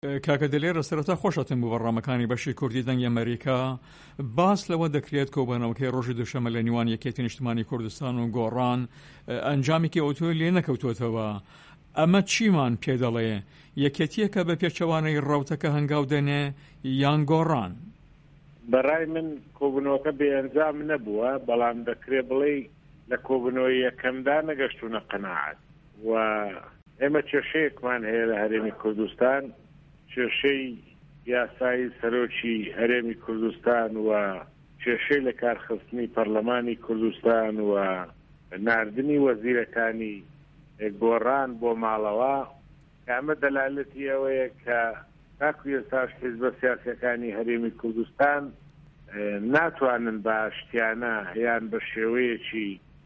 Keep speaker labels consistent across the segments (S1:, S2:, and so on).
S1: کاکە دلێرە سەرەتا خۆشەتم بوو بەڕامەکانی بەشی کوردی دەنگی ئەمریکا باس لەوە دەکرێت کۆبوونەوەکەی ڕۆژی دووشەمە لە نیوان یەکێتی نیشتمانی کوردستان و گۆڕان ئەنجامێکی ئۆتۆ لێ نەکەوتوتەوە. ئەمە چیمان پێ دەڵێ؟ یەکێتیەکە بە پێچەوانەی ڕەوتەکە هەنگاو دەنێ یان گۆڕان؟
S2: بەڕای من کۆبوونەوەکە بێئەنجام نەبووە، بەڵام دەکرێت بڵێ لە کۆبوونەوەی یەکەمدا نەگەشتوونە قەناعەت و ئێمە کێشەیەکمان هەیە لە هەرێمی کوردستان، کێشەی یاسایی سەرۆکی هەرێمی کوردستان و کێشەی لە کارخستنی پەرلەمانی کوردستان و ناردنی وەزیرەکانی گۆڕان بۆ ماڵەوە، ئەمە دەلالەتی ئەوەیە کە تاکو ئێستاش حیزبە سیاسیەکانی هەرێمی کوردستان ناتوانن بە ئاشتیانە یان بە شێوەیەکی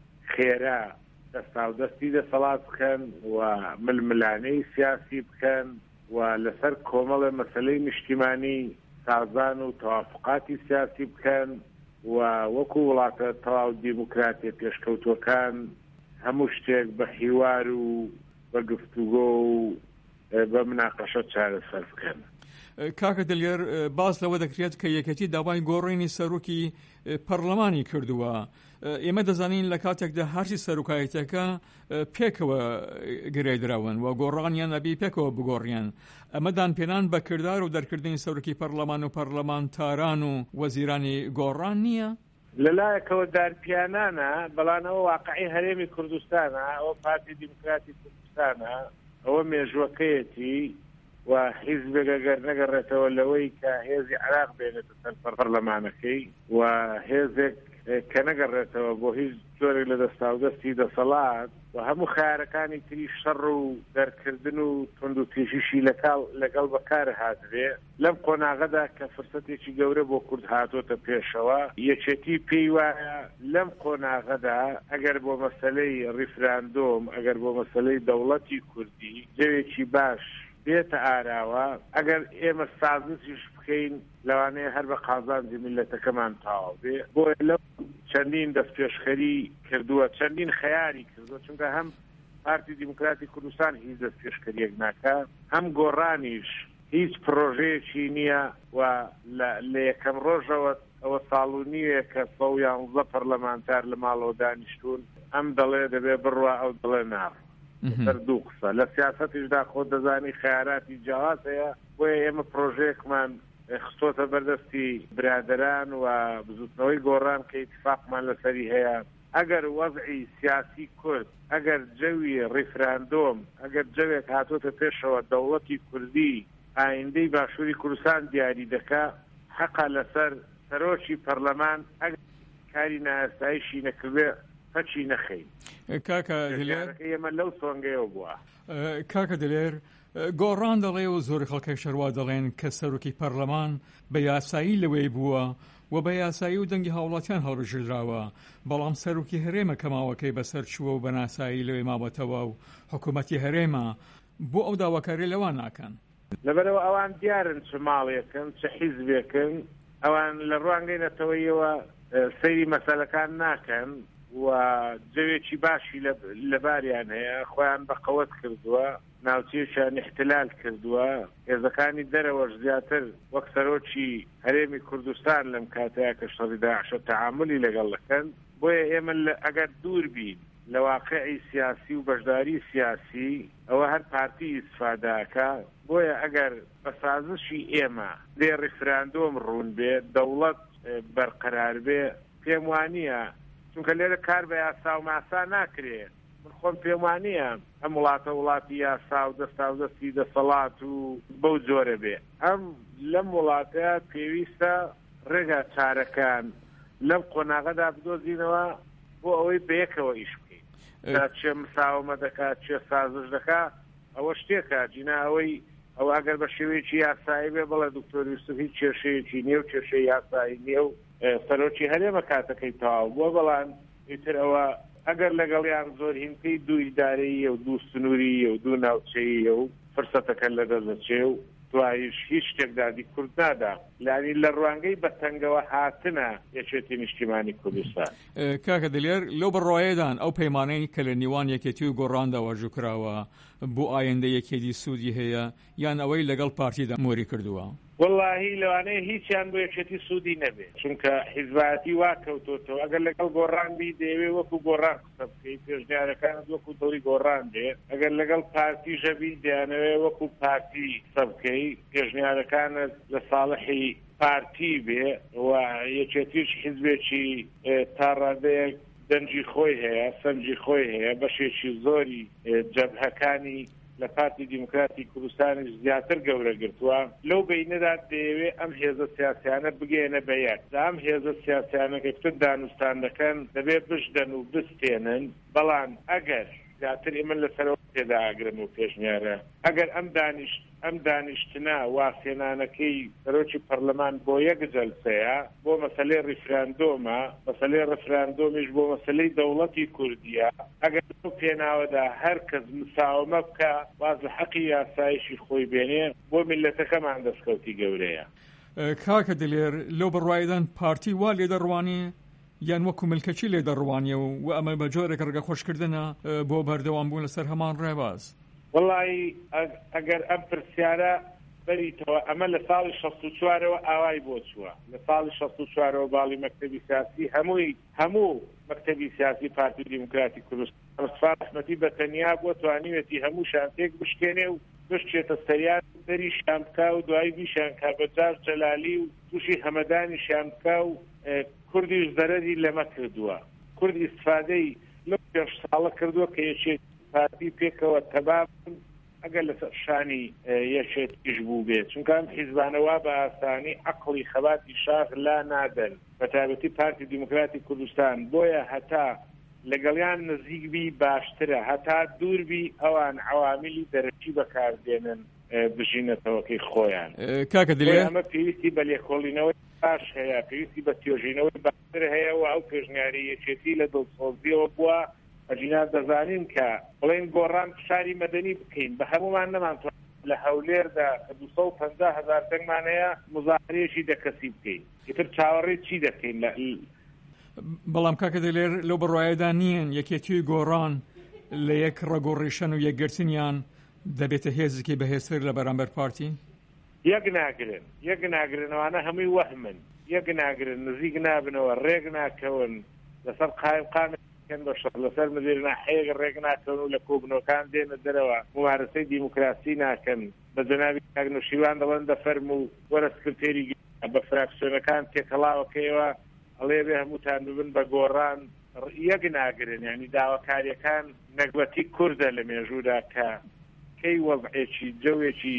S2: خێرا دەستاودەستی دەسەڵات بکەن و ململانەی سیاسی بکەن و لەسەر کۆمەڵە مەسەلەی نیشتیمانی سازان و تەوافقاتی سیاسی بکەن و وەکو وڵاتە تەواو دیموکراتیە پێشکەوتوەکان هەموو شتێک بە حیوار و بە گفتوگۆ و بە مناقەشە چارەسەر بکەن.
S1: کاکە دلێر باس لەوە دەکرێت کە یەکەتی داوای گۆڕینی سەرۆکی پەرلەمانی کردووە. ئێمە دەزانین لە کاتێکدا هەرچی سەرۆکایەتەکە پێکەوە گرێدراون و گۆڕانیان نەبی پێکەوە بگۆڕیان. ئەمە دانپێنان بە کردار و دەرکردنی سەرۆکی پەرلەمان و پەرلەمانتاران و وەزیرانی گۆڕان نییە؟
S2: لەلایەکەوە دارپیانانە، بەڵانەوە واقعی هەرێمی کوردستانە، ئەوە پارتی دیموکراتی کوردستانە، ئەوە مێژوەکەیەتی و حیزبێک ئەگەر نەگەڕێتەوە لەوەی کە هێزی عراق بێنێتە سەر پەرلەمانەکەی و هێزێک کە نەگەڕێتەوە بۆ هیچ جۆرێک لە دەستاودەستی دەسەڵات و هەموو خیارەکانی تری شەڕ و دەرکردن و تند و تێژیشی لەگەڵ بەکار هاتبێ، لەم قۆناغەدا کە فرسەتێکی گەورە بۆ کورد هاتۆتە پێشەوە، یەکێتی پێی وایە لەم قۆناغەدا ئەگەر بۆ مەسەلەی ڕیفراندۆم، ئەگەر بۆ مەسەلەی دەوڵەتی کوردی جەوێکی باش بێتە ئاراوە، ئەگەر ئێمە سازشیش بکەین لەوانەیە هەر بە قازانجی میلەتەکەمان تاوا بێ. بۆ لەو چەندین دەست پێشخەری کردووە، چەندین خەیاری کردووە، چونکە هەم پارتی دیموکراتی کوردستان هیچ دەست پێشخەریەک ناکات، هەم گۆڕانیش هیچ پرۆژەیەکی نییە و لە یەکەم ڕۆژەوە ئەوە ساڵ و نیوە کە 11 پەرلەمانتار لە ماڵەوە دانیشتون، ئەم دەڵێ دەبێ بڕوا ئەو دڵێ ناڕ سەر دوو قسە. لە سیاسەتیشدا خۆ دەزانی خیاراتی جیاواز هەیە، بۆیە ئێمە پرۆژەیەکمان خستۆتە بەردەستی برادەران و بزوتنەوەی گۆڕان کە ئیتفاقمان لەسەری هەیە. ئەگەر وەزعی سیاسی کورد، ئەگەر جەوی ڕیفراندۆم، ئەگەر جەوێک هاتۆتە پێشەوە دەوڵەتی کوردی ئایندەی باشووری کوردستان دیاری دەکا، حەقا لەسەر سەرۆکی پەرلەمان ئەگەر کاری نائاساییشی نەکردێ هەچی نەخەین.
S1: کاکە دلێر
S2: ئێمە لەو سۆنگەیەوە بووە.
S1: کاکە دلێر گۆڕان دەڵێ و زۆر خەڵکی شەروا دەڵێن کە سەرۆکی پەرلەمان بە یاسایی لەوەی بووە و بە یاسایی و دەنگی هاوڵاتیان هەڵبژێردراوە، بەڵام سەرۆکی هەرێمە کەماوەکەی بەسەر چووە و بە ناسایی لەوەی مابەتەوە و حکوومەتی هەرێمە بۆ ئەو داواکاری لەوان ناکەن.
S2: لەبەرەوە ئەوان دیارن چ ماڵێکن چ حیزبێکن، ئەوان لە ڕوانگەینەتەوەیەوە سەیری مەسەلەکان ناکەن و جەوێکی باشی لەباریان هەیە، خۆیان بە قەوەت کردووە، ناوچەیەکیان احتلال کردووە، هێزەکانی دەرەوەش زیاتر وەک سەرۆکی هەرێمی کوردستان لەم کاتەیە کە شەڕی داعشە تەعاملی لەگەڵ دەکەن. بۆیە ئێمە ئەگەر دوور بین لە واقعی سیاسی و بەشداری سیاسی، ئەوە هەر پارتی ئیسفاداکە. بۆیە ئەگەر بە سازشی ئێمە لێ ڕیفراندۆم ڕوون بێ، دەوڵەت بەرقەرار بێ، پێم وانییە، چونکە لێرە کار بە یاسا و ماسا ناکرێت. من خۆم پێم وانییە ئەم وڵاتە وڵاتی یاسا و دەستاودەستی دەسەڵات و بەو جۆرە بێ. ئەم لەم وڵاتەیە پێویستە ڕێگا چارەکان لەم قۆناغەدا بدۆزینەوە بۆ ئەوەی بەیەکەوە ئیش بکەین. چێ مساومە دەکات، چێ سازش دەکات، ئەوە شتێکە جینا ئەو ئەگەر بە شێوەیەکی یاسایی بێ بڵێ دکتۆر یوسف هیچ کێشەیەکی نییە و کێشەی یاسایی نییە و سەرۆکی هەرێمە کاتەکەی تەواو بووە، بەڵام ئیتر ئەوە ئەگەر لەگەڵیان زۆر هینکەی دوو ئیدارەیە و دوو سنووریە و دوو ناوچەیە و فرسەتەکە لەدەستدەچێ و دوایش هیچ شتێک دادی کورد نادا، لانی لە ڕوانگەی بەتەنگەوە هاتنە یەکێتی نیشتیمانی کوردستان.
S1: کاکە دلێر لەو بڕواایەدان ئەو پەیمانەی کە لە نیوان یەکێتی و گۆڕاندا وەرجوکراوە بۆ ئایندە یەکێتی سوودی هەیە یان ئەوەی لەگەڵ پارتیدا موری کردووە؟
S2: واللهی لەوانەیە هیچیان بۆ یەکێتی سوودی نەبێت، چونکە حیزباتی وا کەوتۆتەوە. ئەگەر لەگەڵ گۆڕان بی دەیەوێ وەکو گۆڕان قسە بکەیت، پێشنیارەکانت وەکو دڵی گۆڕان دێت. ئەگەر لەگەڵ پارتیژە بی دەیانەوێ وەکو پارتی قسە بکەیت، پێشنیارەکانت لە ساڵحی پارتی بێ و یەکێتیش حیزبێکی تا ڕادەیەک دەنجی خۆی هەیە، سەنجی خۆی هەیە، بەشێکی زۆری جەبهەکانی لە پارتی دیموکراتی کوردستانی زیاتر گەورە گرتووە. لەو بینەدا دەیەوێت ئەم هێزە سیاسیانە بگەێنە بە یەک. ئەم هێزە سیاسیانە کە کتر دانوستان دەکەن دەبێت بشدەن و بستێنن، بەڵام ئەگەر زیاتر ئێمە لەسەرەوە تێدا ئاگرن و پێشنیارە ئەگەر ئەم دانیشتنا واسێنانەکەی سەرۆکی پەرلەمان بۆ یەک جەلسەیە، بۆ مەسەلەی ڕیفراندۆمە، مەسەلەی ڕیفراندۆمیش بۆ مەسەلەی دەوڵەتی کوردیە، ئەگەر لەو پێناوەدا هەر کەس مساومە بکە واز لە حەقی یاسایشی خۆی بێنێ، بۆ میلەتەکەمان دەستکەوتی گەورەیە.
S1: کاکە دلێر، لەو بڕوایدان پارتی وا لێدەڕوانی یان وەکو ملکەچی لێدەڕوانیە و ئەمە بە جۆرێک ڕگە خۆشکردنە بۆ بەردەوام بوون لەسەر هەمان ڕێباز؟
S2: وڵی ئەگەر ئەم پرسیارە بەریتەوە ئەمە لە ساڵی 64ەوە ئاوای بۆ چووە. لە ساڵی 64ەوە باڵی مەکتەبی سیاسی هەموو مەکتەبی سیاسی پارتی دیموکراتی کوردستان مستەفا ئەحمەدی بەتەنیا بۆ توانیوێتی هەموو شانتێک بشکێنێ و بشتێتە سەریان دەری شامکا و دوای بیشانکا بەجار جەلالی و تووشی هەمەدانی شامکا و کوردیش دەرەری لەمە کردووە. کورد ئیستفادەی لەو پێش ساڵە کردووە کە یەکێت پارتی پێکەوە تەباب ئەگەر لەسەر شانی یەکێتیش بوو بێت، چونکە ئەم حیزبانەوە بە ئاسانی عەقڵی خەباتی شاخ لا نادەن، بەتایبەتی پارتی دیموکراتی کوردستان. بۆیە هەتا لەگەڵیان نزیکبی باشترە، هەتا دووربی ئەوان عەوامیلی دەرەکی بەکاردێنن بژینەتەوەکەی خۆیان.
S1: کاکە دلێر،
S2: ئەمە پێویستی بە لێکۆڵینەوەی باش هەیە، پێویستی بە توێژینەوەی باشتر هەیە و ئەو پێشنیاری یەکێتی لە دڵسۆزیەوە بووە. ئەجینا دەزانین کە بڵێن گۆڕان شاری مەدەنی بکەین، بە هەمومان نەمانتوان لە هەولێردا 250,000 دەنگمان هەیە مزاحرێکی دەکەسی بکەین، ئیتر چاوەڕێ چی دەکەین؟
S1: بەڵام کاکە دلێر، لەو بڕوایەدا نییەن یەکێتی گۆڕان لە یەک ڕەگۆڕیشەن و یەکگرتنیان دەبێتە هێزێکی بەهێزتر لە بەرامبەر پارتی؟ یەک
S2: ناگرنەوانە هەمووی وەهمن، یەک ناگرن، نزیک نابنەوە، ڕێک ناکەون، لەسەر قامێ لەسەر مدیر ناحەیەک ڕێک ناکەن و لە کۆبنەوەکان دێنە دەرەوە ممارسەی دیموکراسی ناکەن. بە جەنابی کاک نوشیروان دەڵێن دەفەرم و وەرە سکرتێری بە فراکسیۆنەکان تێکەڵاوەکەیەوە ئەڵێ بێ هەمووتان ببن بە گۆڕان. یەک ناگرن، یعنی داواکاریەکان نەکبەتی کوردە لە مێژوودا کە کەی وەضعێکی جەوێکی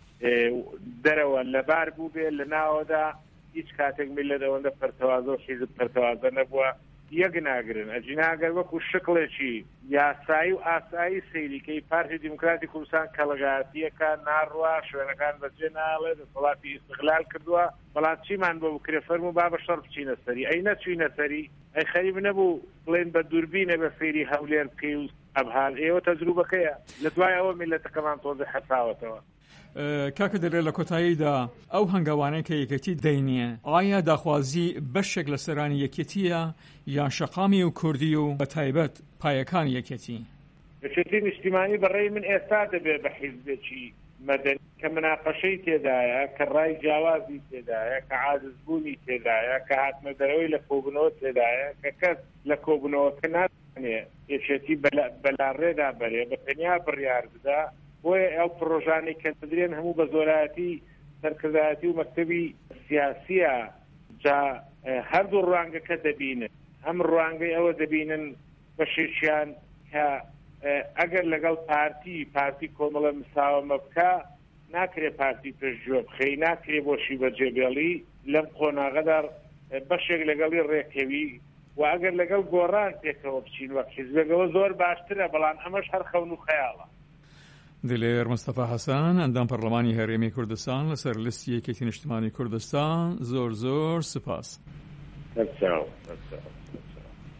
S2: دەرەوە لەبار بوو بێ لە ناوەدا هیچ کاتێک میلەت ئەوەندە پەرتەوازە و حیزب پەرتەوازە نەبووە. یەک ناگرن، ئەجیناگەر وەکو شکڵێکی یاسایی و ئاسایی سەیریکەی پارتی دیموکراتی کوردستان کەڵگاتیەکە ناڕوا، شوێنەکان بەجێ ناڵێ، دەسەڵاتی ئیستیقلال کردووە، بەڵام چیمان بۆ بکرێ فەرموو با بە شەڕ بچینە سەری. ئەی نەچوینە سەری، ئەی خەریب نەبوو بڵێن بە دووربینە بە فێری هەولێر بکەی و ئەبهان. ئێوە تەجروبەکەیە، لە دوای ئەوە میلەتەکەمان تۆزە حەساوەتەوە.
S1: کاکە دەرێ لە کۆتاییدا ئەو هەنگاوانەی کە یەکێتی دەینێ، ئایا داخوازی بەشێک لە سەرانی یەکێتیە یان شەقامی و کوردی و بە تایبەت پایەکان یەکێتی؟
S2: یەکێتی نیشتیمانی بەڕێی من ئێستا دەبێت بە حیزبێکی مەدەنی کە مناقەشەی تێدایە، کە ڕای جیاوازی تێدایە، کە عاجزبوونی تێدایە، کە هاتنەدەرەوەی لە کۆبنەوە تێدایە، کە کەس لە کۆبنەوەکە ناتوانێت یەکێتی بەلاڕێدا بەرێ بە تەنیا بڕیار بدا. بۆیە ئەو پرۆژانەی کە دەدرێن هەموو بە زۆرایەتی سەرکردایەتی و مەکتەبی سیاسیە، جا هەردوو ڕوانگەکە دەبینن. ئەم ڕوانگەی ئەوە دەبینن بەشێکیان کە ئەگەر لەگەڵ پارتی کۆمەڵە مساومە بکە ناکرێ پارتی پێشجوە بخەی، ناکرێ بۆشی بەجێبێڵی لەم قۆناغەدا بەشێک لەگەڵی ڕێکەوی و ئەگەر لەگەڵ گۆڕان پێکەوە بچین وەک حیزبەکەوە زۆر باشترە، بەڵام ئەمەش هەر خەون و خەیاڵە.
S1: دلێر مستەفا حەسەن، ئەندام پەرلەمانی هەرێمی کوردستان لەسەر لیستی یەکێتی نیشتیمانی کوردستان، زۆر سپاس.